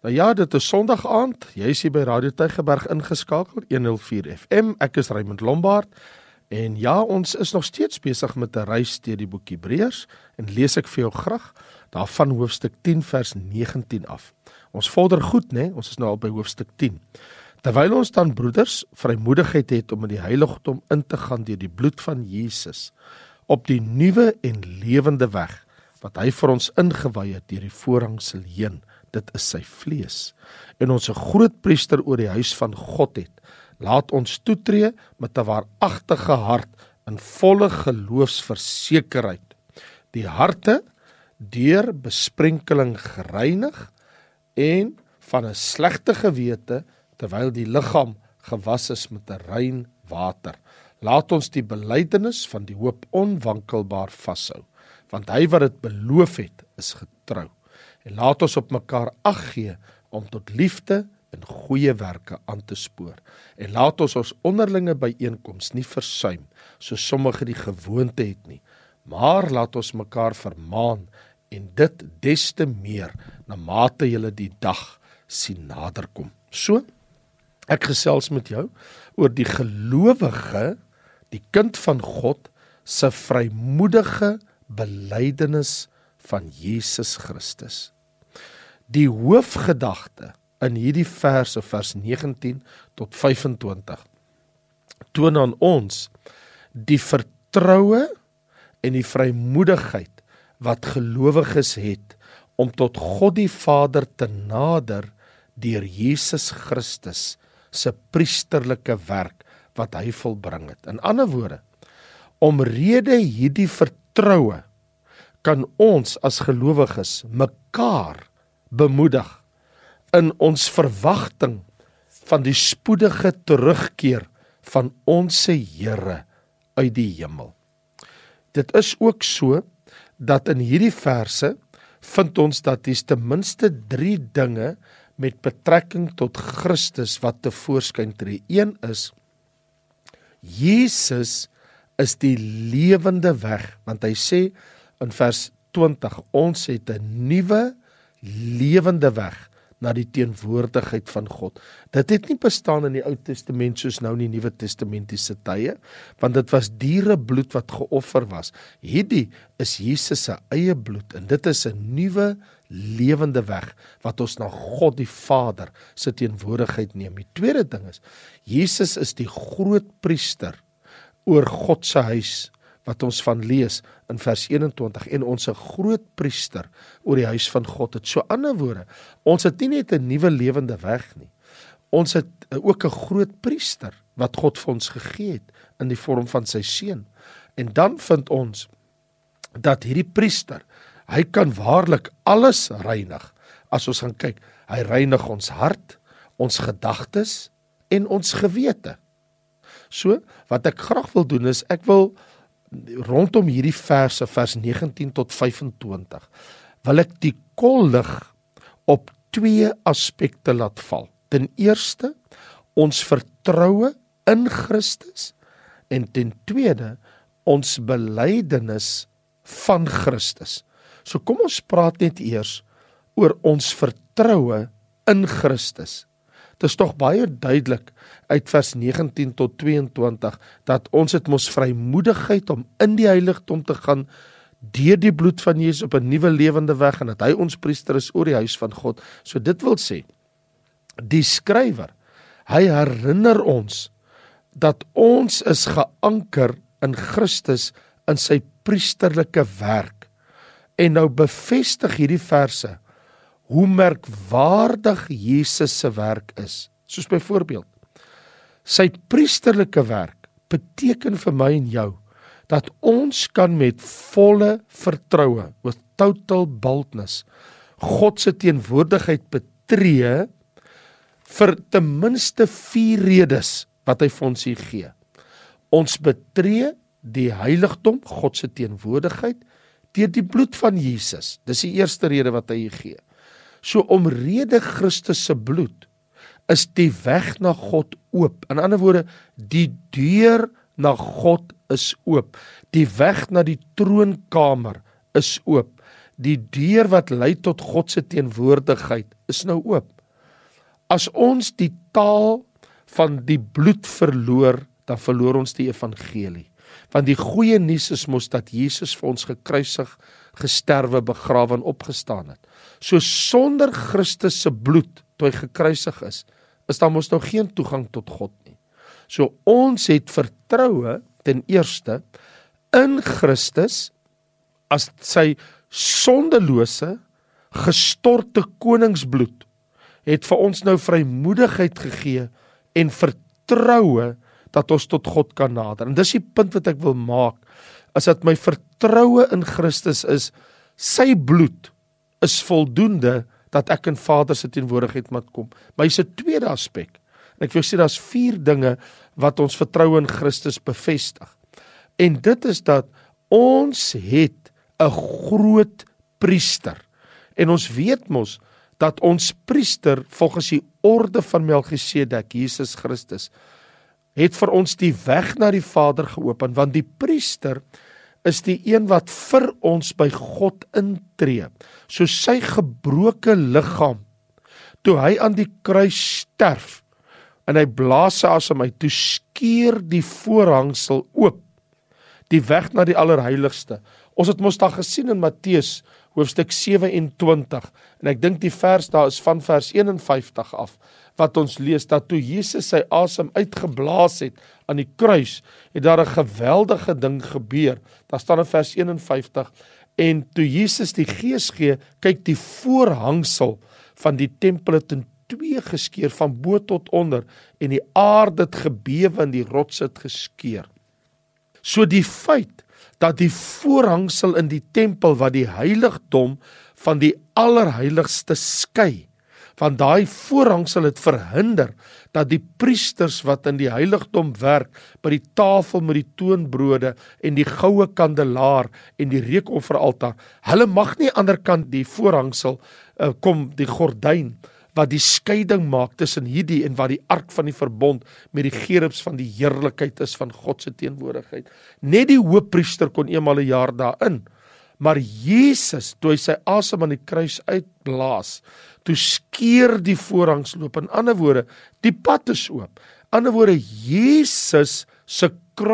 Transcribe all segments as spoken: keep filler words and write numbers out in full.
Nou ja, dit is Sondag aand, jy is hier by Radio Tygerberg ingeskakel, honderd vier F M, ek is Raymond Lombard, en ja, ons is nog steeds besig met 'n reis deur die boek Hebreërs, en lees ek vir jou graag, daarvan hoofstuk tien vers negentien af. Ons vorder goed, né? Ons is nou al by hoofstuk tien. Terwyl ons dan, broeders, vrymoedigheid het om in die heiligdom in te gaan deur die bloed van Jesus, op die nuwe en lewende weg, wat hy vir ons ingewy het deur die voorhangsel heen, dit is sy vlees, en ons 'n groot priester oor die huis van God het, laat ons toetree met 'n waaragtige hart in volle geloofsversekerheid, die harte deur besprenkeling gereinig en van 'n slegte gewete, terwyl die liggaam gewas is met 'n rein water. Laat ons die belydenis van die hoop onwankelbaar vashou, want hy wat dit beloof het, is getrou. En laat ons op mekaar ag gee om tot liefde en goeie werke aan te spoor. En laat ons ons onderlinge byeenkoms nie versuim, so sommige die gewoonte het nie, maar laat ons mekaar vermaan, en dit des te meer, na mate julle die dag sien naderkom. So, ek gesels met jou oor die gelowige, die kind van God, se vrymoedige belydenis van Jesus Christus. Die hoofgedagte in hierdie verse, vers negentien tot vyfentwintig, toon aan ons die vertroue en die vrymoedigheid wat gelowiges het om tot God die Vader te nader deur Jesus Christus se priesterlike werk wat hy volbring het. In ander woorde, omrede hierdie vertroue kan ons as gelowiges mekaar bemoedig in ons verwagting van die spoedige terugkeer van ons Here uit die hemel. Dit is ook so dat in hierdie verse vind ons dat hier ten minste drie dinge met betrekking tot Christus wat tevoorskyn tree. Een is, Jesus is die lewende weg, want hy sê in vers twintig, ons het 'n nuwe lewende weg na die teenwoordigheid van God. Dit het nie bestaan in die Ou Testament soos nou in die Nuwe Testamentiese tye, want dit was dierebloed wat geoffer was. Hierdie is Jesus se eie bloed, en dit is 'n nuwe lewende weg wat ons na God die Vader se teenwoordigheid neem. Die tweede ding is, Jesus is die groot priester oor God se huis, wat ons van lees in vers eenentwintig, en ons 'n groot priester oor die huis van God het. So ander woorde, ons het nie net 'n nuwe lewende weg nie, ons het ook 'n groot priester wat God vir ons gegee het in die vorm van sy seun. En dan vind ons dat hierdie priester, hy kan waarlik alles reinig. As ons gaan kyk, hy reinig ons hart, ons gedagtes en ons gewete. So, wat ek graag wil doen is, ek wil rondom hierdie verse, vers negentien tot vyfentwintig, wil ek die kollig op twee aspekte laat val. Ten eerste, ons vertroue in Christus, en ten tweede, ons belydenis van Christus. So kom ons praat net eers oor ons vertroue in Christus. Dit is tog baie duidelik uit vers negentien tot tweeëntwintig, dat ons het mos vrymoedigheid om in die heiligdom te gaan, deur die bloed van Jesus op 'n nuwe lewende weg, en dat hy ons priester is oor die huis van God. So dit wil sê, die skrywer, hy herinner ons, dat ons is geanker in Christus in sy priesterlike werk, en nou bevestig hierdie verse, hoe merkwaardig Jesus se werk is. Soos byvoorbeeld, sy priesterlike werk beteken vir my en jou, dat ons kan met volle vertroue, with total boldness, God se teenwoordigheid betree, vir ten minste vier redes, wat hy vir ons hier gee. Ons betree die heiligdom, God se teenwoordigheid, deur die bloed van Jesus. Dis die eerste rede wat hy hier gee. So omrede Christus se bloed, is die weg na God oop. In ander woorde, die deur na God is oop. Die weg na die troonkamer is oop. die deur wat lei tot God se teenwoordigheid is nou oop. As ons die taal van die bloed verloor, dan verloor ons die evangelie. Want die goeie nuus is mos dat Jesus vir ons gekruisig, gesterwe, begrawe en opgestaan het. So sonder Christus se bloed, toe hy gekruisig is, is daar mos nou geen toegang tot God nie. So ons het vertroue ten eerste in Christus as sy sondelose, gestorte koningsbloed het vir ons nou vrymoedigheid gegee en vertroue dat ons tot God kan nader. En dis die punt wat ek wil maak, is dat my vertroue in Christus is, sy bloed is voldoende dat ek in Vader se teenwoordigheid moet kom. Maar hier's 'n tweede aspek. En ek wil sê daar's vier dinge wat ons vertroue in Christus bevestig. En dit is dat ons het 'n groot priester. En ons weet mos dat ons priester volgens die orde van Melchisedek, Jesus Christus, het vir ons die weg na die Vader geopen, want die priester is die een wat vir ons by God intree. So sy gebroke liggaam, toe hy aan die kruis sterf, en hy blaas sy asem uit, toe skeur die voorhangsel oop, die weg na die allerheiligste. Ons het mos daar gesien in Matteus, hoofstuk sewe-en-twintig, en ek dink die vers daar is van vers een en vyftig af, wat ons lees, dat toe Jesus sy asem uitgeblaas het aan die kruis, het daar 'n geweldige ding gebeur. Daar staan in vers een en vyftig, en toe Jesus die Gees gee, kyk die voorhangsel van die tempel het in twee geskeur, van bo tot onder, en die aarde het gebewe en die rots het geskeur. So die feit dat die voorhangsel in die tempel wat die heiligdom van die allerheiligste skei, want daai voorhangsel het verhinder dat die priesters wat in die heiligdom werk, by die tafel met die toonbrode en die goue kandelaar en die reukofferaltaar, hulle mag nie aan die ander kant die voorhangsel uh, kom, die gordyn, wat die skeiding maak tussen hierdie en wat die ark van die verbond met die gerubs van die heerlikheid is van God se teenwoordigheid. Net die hoofpriester kon eenmal 'n jaar daarin, maar Jesus, toe hy sy asem aan die kruis uitblaas, toe skeur die voorhangsel oop. In ander woorde, die pad is oop. In ander woorde, Jesus se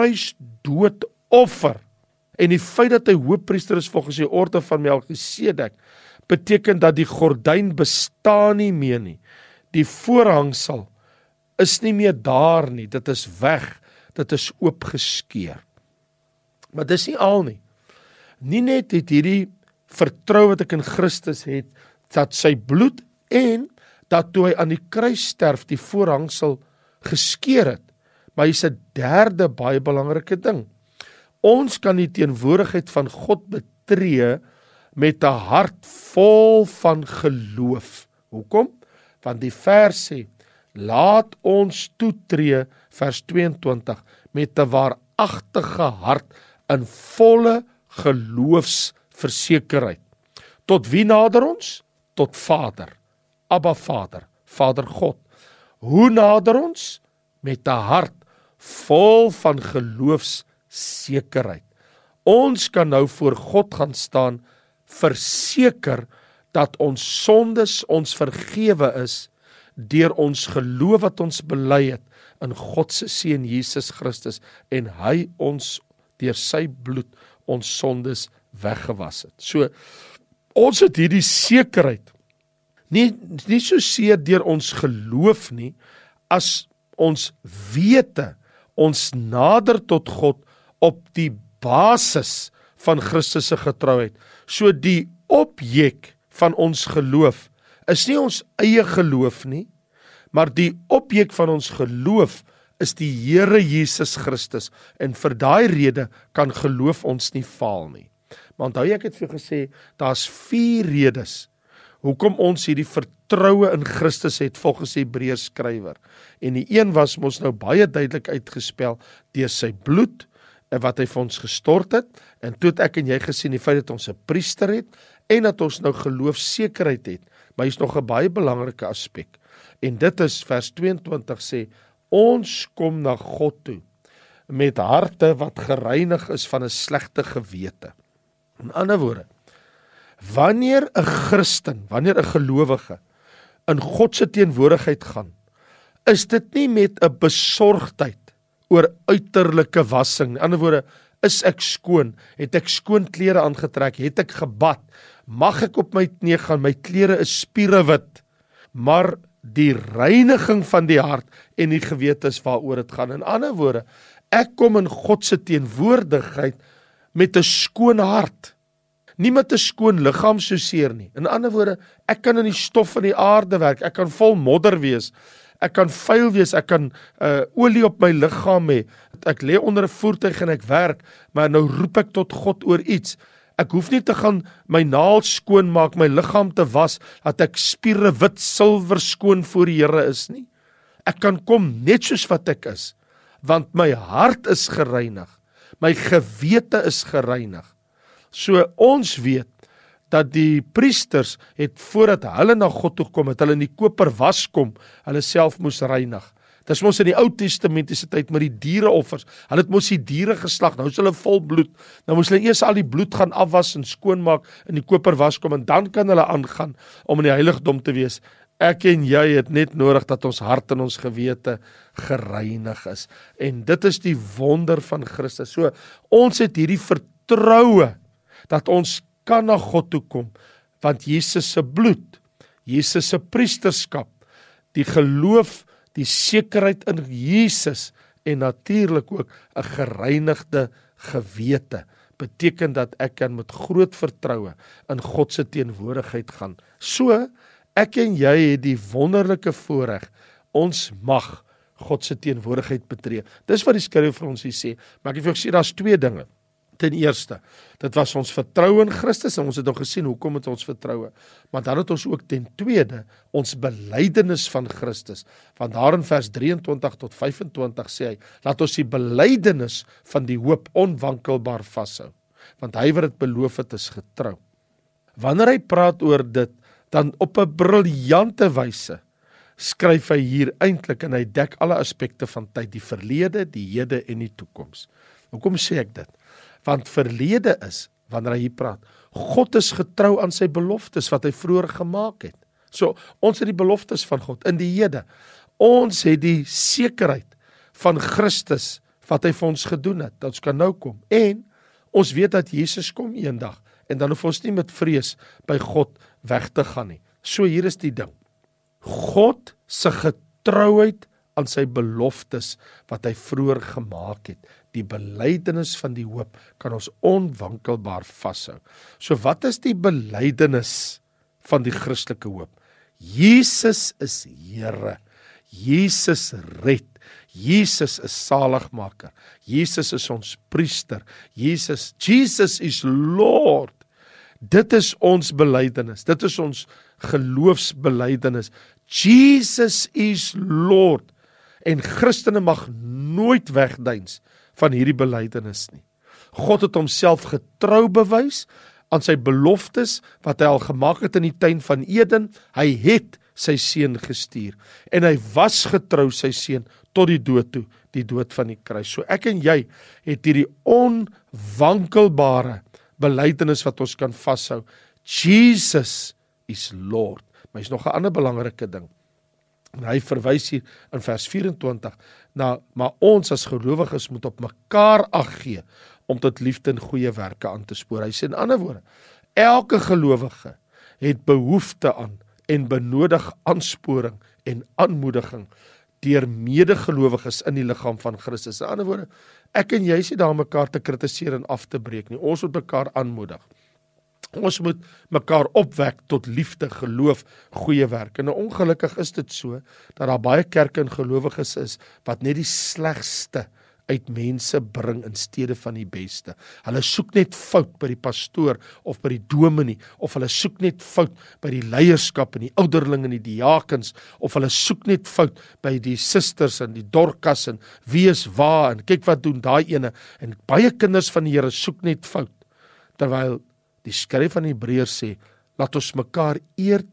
kruisdoodoffer en die feit dat hy hoofpriester is volgens die orde van Melchisedek, beteken dat die gordyn bestaan nie meer nie. Die voorhangsel is nie meer daar nie, dit is weg, dit is oopgeskeur. Maar dis nie al nie. Nie net het hierdie vertrou wat ek in Christus het, dat sy bloed en dat toe hy aan die kruis sterf, die voorhangsel geskeur het, maar hier's 'n derde baie belangrike ding. Ons kan die teenwoordigheid van God betree met 'n hart vol van geloof. Hoekom? Want die vers sê, laat ons toetree, vers tweeëntwintig, met 'n waaragtige hart in volle geloofsversekerheid. Tot wie nader ons? Tot Vader, Abba Vader, Vader God. Hoe nader ons? Met 'n hart vol van geloofssekerheid. Ons kan nou voor God gaan staan, verseker dat ons sondes ons vergewe is deur ons geloof wat ons bely het in God se seun Jesus Christus en hy ons deur sy bloed ons sondes weggewas het. So ons het hierdie sekerheid nie nie so seer deur ons geloof nie, as ons wete ons nader tot God op die basis van Christus se getrouheid. So die objek van ons geloof is nie ons eie geloof nie, maar die objek van ons geloof is die Here Jesus Christus, en vir daai rede kan geloof ons nie faal nie. Maar onthou ek het vir gesê, daar's vier redes hoekom ons hierdie vertroue in Christus het volgens die Hebreërs skrywer. En die een was mos nou baie duidelik uitgespel deur sy bloed en wat hy vir ons gestort het, en toe het ek en jy gesien die feit dat ons 'n priester het, en dat ons nou geloofsekerheid het, maar hier is nog 'n baie belangrike aspek, en dit is vers tweeëntwintig sê, ons kom na God toe, met harte wat gereinig is van 'n slegte gewete. In ander woorde, Wanneer 'n Christen, wanneer 'n gelowige in God se teenwoordigheid gaan, is dit nie met 'n besorgdheid oor uiterlike wassing. In ander woorde, is ek skoon? Het ek skoon klere aangetrek? Het ek gebad? Mag ek op my knie gaan? My klere is spierewit. Maar die reiniging van die hart en die gewete is waaroor dit gaan. In ander woorde, ek kom in God se teenwoordigheid met 'n skoon hart. Nie met 'n skoon liggaam soseer nie. In ander woorde, ek kan in die stof van die aarde werk. Ek kan vol modder wees. Ek kan vuil wees, ek kan uh, olie op my liggaam hê, ek lê onder 'n voertuig en ek werk, maar nou roep ek tot God oor iets. Ek hoef nie te gaan my naels skoon maak, my liggaam te was, dat ek spiere wit silwer skoon voor die Here is nie. Ek kan kom net soos wat ek is, want my hart is gereinig, my gewete is gereinig. So ons weet, dat die priesters het voordat hulle na God toe kom, het hulle in die koper was kom, hulle self moes reinig. Dit is mos in die Ou Testamentiese tyd met die diereoffers. Hulle het mos die diere geslag, nou is hulle vol bloed. Nou moes hulle eers al die bloed gaan afwas en skoonmaak in die koper was kom en dan kan hulle aangaan om in die heiligdom te wees. Ek en jy het net nodig dat ons hart en ons gewete gereinig is. En dit is die wonder van Christus. So ons het hierdie vertroue dat ons kan na God toe kom, want Jesus se bloed, Jesus se priesterskap, die geloof, die sekerheid in Jesus en natuurlik ook 'n gereinigde gewete, beteken dat ek kan met groot vertroue in God se teenwoordigheid gaan. So, ek en jy het die wonderlike voorreg, ons mag God se teenwoordigheid betree. Dis wat die skrywer vir ons hier sê, maar ek het vir jou gesê, daar's twee dinge. Ten eerste, dit was ons vertroue in Christus en ons het nou gesien hoekom het ons vertroue. Maar dan het ons ook ten tweede ons belydenis van Christus. Want daar in vers drieëntwintig tot vyfentwintig sê hy, laat ons die belydenis van die hoop onwankelbaar vashou. Want hy wat dit beloof het is getrou. Wanneer hy praat oor dit, dan op 'n briljante wyse skryf hy hier eintlik en hy dek alle aspekte van tyd, die verlede, die hede en die toekoms. Hoekom sê ek dit? Want verlede is, wanneer hy hier praat, God is getrou aan sy beloftes wat hy vroeër gemaak het. So, ons het die beloftes van God in die hede. Ons het die sekerheid van Christus wat hy vir ons gedoen het, dat ons kan nou kom. En ons weet dat Jesus kom eendag en dan hoef ons nie met vrees by God weg te gaan nie. So hier is die ding. God se getrouheid aan sy beloftes wat hy vroeër gemaak het. Die belydenis van die hoop kan ons onwankelbaar vashou. So wat is die belydenis van die Christelike hoop? Jesus is Here. Jesus red. Jesus is saligmaker. Jesus is ons priester. Jesus, Jesus is Lord. Dit is ons belydenis. Dit is ons geloofsbelydenis. Jesus is Lord. En Christene mag nooit wegduins van hierdie belydenis nie. God het homself getrou bewys aan sy beloftes wat hy al gemaak het in die tuin van Eden. Hy het sy seun gestuur en hy was getrou sy seun tot die dood toe, die dood van die kruis. So ek en jy het hierdie onwankelbare belydenis wat ons kan vashou. Jesus is Lord. Maar is nog 'n ander belangrike ding. En hy verwys hier in vers vyf-en-twintig na, maar ons as gelowiges moet op mekaar ag gee om tot liefde en goeie werke aan te spoor. Hy sê in ander woorde, elke gelowige het behoefte aan en benodig aansporing en aanmoediging deur medegelowiges in die liggaam van Christus. In ander woorde, ek en jy is nie daar om mekaar te kritiseer en af te breek nie. Ons moet mekaar aanmoedig. Ons moet mekaar opwek tot liefde, geloof, goeie werk. En ongelukkig is dit so, dat daar baie kerke en gelowiges is, wat net die slegste uit mense bring in steede van die beste. Hulle soek net fout by die pastoor of by die dominee, of hulle soek net fout by die leierskap en die ouderling en die diakens, of hulle soek net fout by die susters en die dorkas en wie is waar en kyk wat doen daai ene. En baie kinders van die Here soek net fout, terwyl die skryf van Hebreërs sê, laat ons mekaar eerder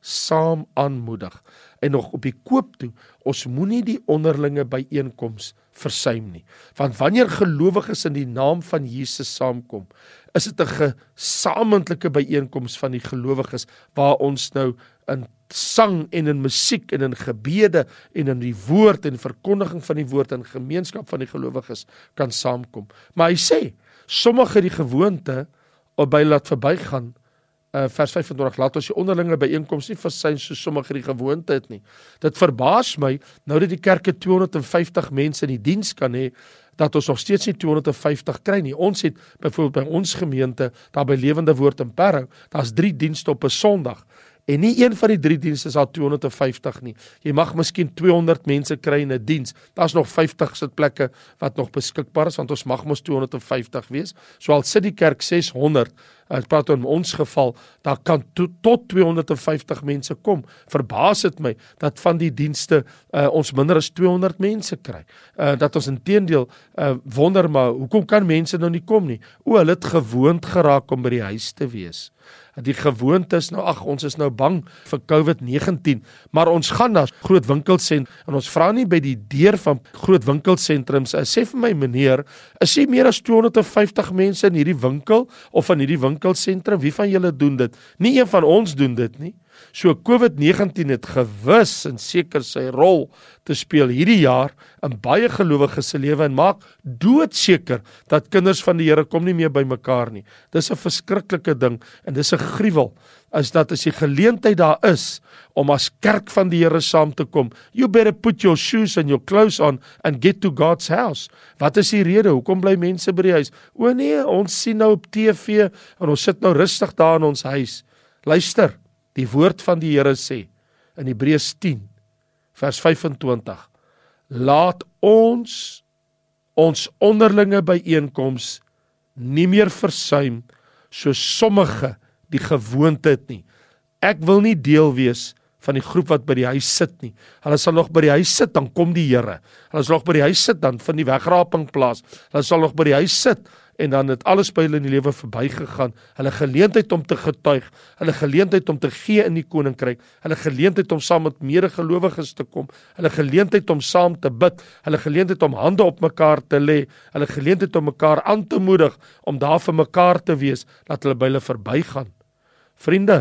saam aanmoedig. En nog op die koop toe, ons moenie die onderlinge byeenkoms versuim nie. Want wanneer gelowiges in die naam van Jesus saamkom, is dit 'n gesamentlike byeenkoms van die gelowiges, waar ons nou in sang en in musiek en in gebede en in die woord en verkondiging van die woord en gemeenskap van die gelowiges kan saamkom. Maar hy sê, sommige die gewoonte by laat verbygaan, uh, vers vyf en twintig, laat ons die onderlinge byeenkoms nie versuim soos sommige die gewoonte het nie. Dit verbaas my, nou dat die kerke tweehonderd vyftig mense in die diens kan hê, dat ons nog steeds nie tweehonderd vyftig kry nie. Ons het byvoorbeeld by ons gemeente, daar by Lewende Woord in Parow, daar's drie dienste op 'n Sondag. En nie een van die drie dienste is al tweehonderd vyftig nie. Jy mag miskien tweehonderd mense kry in 'n diens. Daar's nog vyftig sitplekke wat nog beskikbaar is, want ons mag mos tweehonderd vyftig wees. So al sit die kerk ses honderd, ek praat in ons geval, daar kan to, tot tweehonderd vyftig mense kom. Verbaas het my dat van die dienste uh, ons minder as tweehonderd mense kry. Uh, dat ons inteendeel uh, wonder, maar hoekom kan mense nou nie kom nie? O, hulle het gewoond geraak om by die huis te wees. Die gewoonte is nou, ag, ons is nou bang vir COVID negentien, maar ons gaan na groot winkelsentrum, en ons vra nie by die deur van groot winkelsentrums, sê vir my meneer, is jy meer as tweehonderd vyftig mense in hierdie winkel, of in hierdie winkelsentrum, wie van julle doen dit? Nie een van ons doen dit nie. So COVID negentien het gewis en seker sy rol te speel hierdie jaar in baie gelowiges se lewe, en maak doodseker dat kinders van die Here kom nie meer by mekaar nie. Dis 'n verskriklike ding, en dis 'n gruwel, is dat as die geleentheid daar is om as kerk van die Here saam te kom, you better put your shoes and your clothes on and get to God's house. Wat is die rede? Hoekom bly mense by die huis? O nee, ons sien nou op T V en ons sit nou rustig daar in ons huis. Luister, die woord van die Here sê in Hebreërs tien vers vyf en twintig, laat ons ons onderlinge byeenkoms nie meer versuim soos sommige die gewoonte het nie. Ek wil nie deel wees van die groep wat by die huis sit nie. Hulle sal nog by die huis sit, dan kom die Here. Hulle sal nog by die huis sit, dan vind die wegraping plaas. Hulle sal nog by die huis sit, en dan het alles by hulle in die lewe verbygegaan. Hulle geleentheid om te getuig, hulle geleentheid om te gee in die koninkryk, hulle geleentheid om saam met medegelowiges te kom, hulle geleentheid om saam te bid, hulle geleentheid om hande op mekaar te lê, hulle geleentheid om mekaar aan te moedig, om daar vir mekaar te wees, laat hulle by hulle verbygaan. Vriende,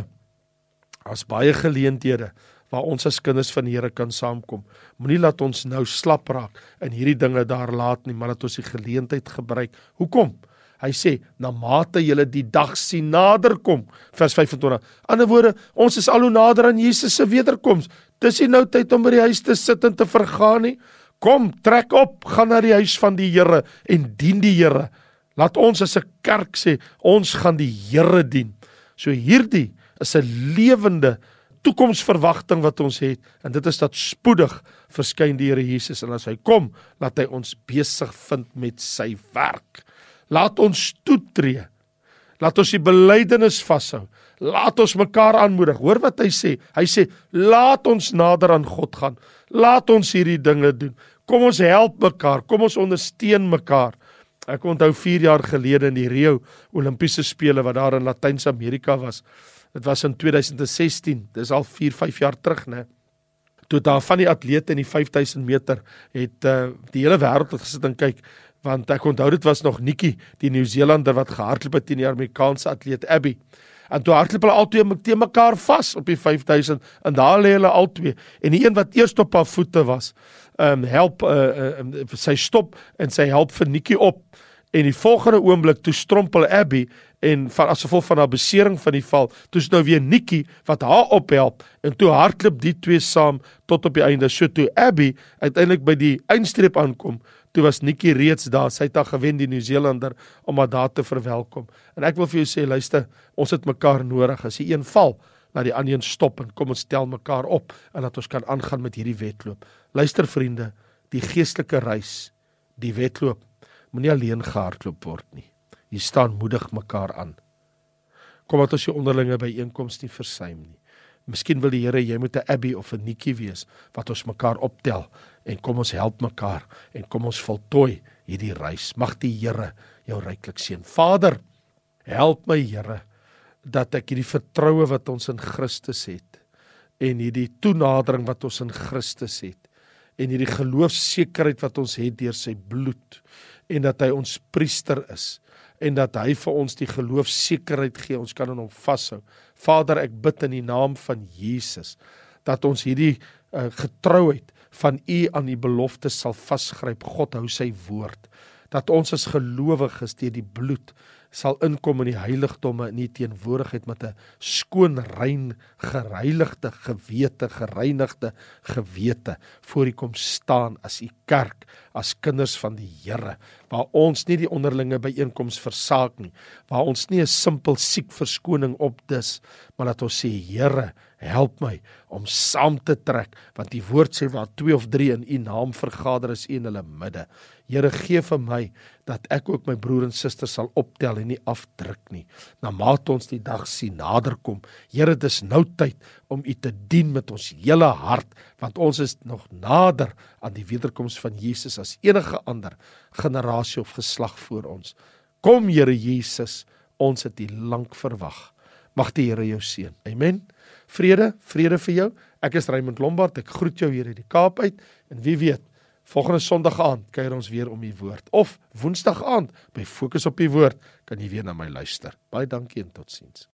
as baie geleenthede waar ons as kinders van die Here kan saamkom. Moenie laat ons nou slap raak en hierdie dinge daar laat nie, maar dat ons die geleentheid gebruik. Hoekom? Hy sê, na mate julle die dag sien nader kom, vers vyf en twintig. Ander woorde, ons is al hoe nader aan Jesus se wederkoms. Dis nie nou tyd om by die huis te sit en te vergaan nie. Kom, trek op, gaan na die huis van die Here en dien die Here. Laat ons as 'n kerk sê, ons gaan die Here dien. So hierdie is 'n lewende toekomsverwagting wat ons het, en dit is dat spoedig verskyn die Here Jesus, en as hy kom, laat hy ons besig vind met sy werk. Laat ons toetree, laat ons die belydenis vashou, laat ons mekaar aanmoedig. Hoor wat hy sê, hy sê, laat ons nader aan God gaan, laat ons hierdie dinge doen, kom ons help mekaar, kom ons ondersteun mekaar. Ek onthou vier jaar gelede in die Rio Olimpiese Spele, wat daar in Latyn-Amerika was. Dit was in twintig sestien, dis al vier, vyf jaar terug, né? Toe daar van die atlete in die vyf duisend meter, het uh, die hele wêreld het gesit en kyk, want ek onthou dit was nog Nikki, die Nieu-Zeelander wat gehardloop het teen die Amerikaanse atleet Abby. En toe hardloop hulle al twee teen mekaar vas op die vyf duisend, en daar lê hulle al twee. En die een wat eers op haar voete was, um, help, uh, uh, sy stop, en sy help vir Nikki op. En die volgende oomblik, toe strompel Abby, en van, as gevolg van haar besering van die val, toe is nou weer Nikki wat haar ophelp, en toe hardloop die twee saam tot op die einde. So toe Abby uiteindelik by die eindstreep aankom, toe was Nikki reeds daar, sy het haar gewen, die Nieu-Zeelander, om haar daar te verwelkom. En ek wil vir jou sê, luister, ons het mekaar nodig. As die een val, laat die ander een stop, en kom ons stel mekaar op, en dat ons kan aangaan met hierdie wedloop. Luister vriende, die geestelike reis, die wedloop, moet nie alleen gehardloop word nie. Jy staan moedig mekaar aan. Kom dat ons die onderlinge byeenkoms nie versuim nie. Miskien wil die Here jy moet 'n Abby of 'n Nikki wees, wat ons mekaar optel, en kom ons help mekaar, en kom ons voltooi hierdie reis. Mag die Here jou ryklik seën. Vader, help my Here, dat ek hierdie vertroue wat ons in Christus het, en hierdie toenadering wat ons in Christus het, en hierdie geloofsekerheid wat ons het deur sy bloed, en dat hy ons priester is, en dat hy vir ons die geloofsekerheid gee, ons kan in hom vashou. Vader, ek bid in die naam van Jesus, dat ons hierdie uh, getrouheid van U aan die belofte sal vasgryp. God hou sy woord, dat ons as gelowiges deur die bloed sal inkom in die heiligdomme in die teenwoordigheid met 'n skoon, rein, gereinigde gewete, gereinigde gewete, voor U kom staan as U kerk, as kinders van die Here, waar ons nie die onderlinge byeenkoms versaak nie, waar ons nie 'n simpel siek verskoning opdis, maar dat ons sê, Here, help my om saam te trek, want die woord sê, waar twee of drie in U naam vergader is U in hulle midde. Here, gee vir my, dat ek ook my broer en suster sal optel en nie afdruk nie, na mate ons die dag sien naderkom. Here, dis nou tyd om U te dien met ons hele hart, want ons is nog nader aan die wederkoms van Jesus as enige ander generasie of geslag voor ons. Kom, Here Jesus, ons het U lank verwag. Mag die Here jou seën. Amen. Vrede, vrede vir jou. Ek is Raymond Lombard, ek groet jou hier uit die Kaap uit, en wie weet, volgende Sondag aand kuier ons weer om die woord, of Woensdag aand by Fokus op die Woord, kan jy weer na my luister. Baie dankie en totsiens.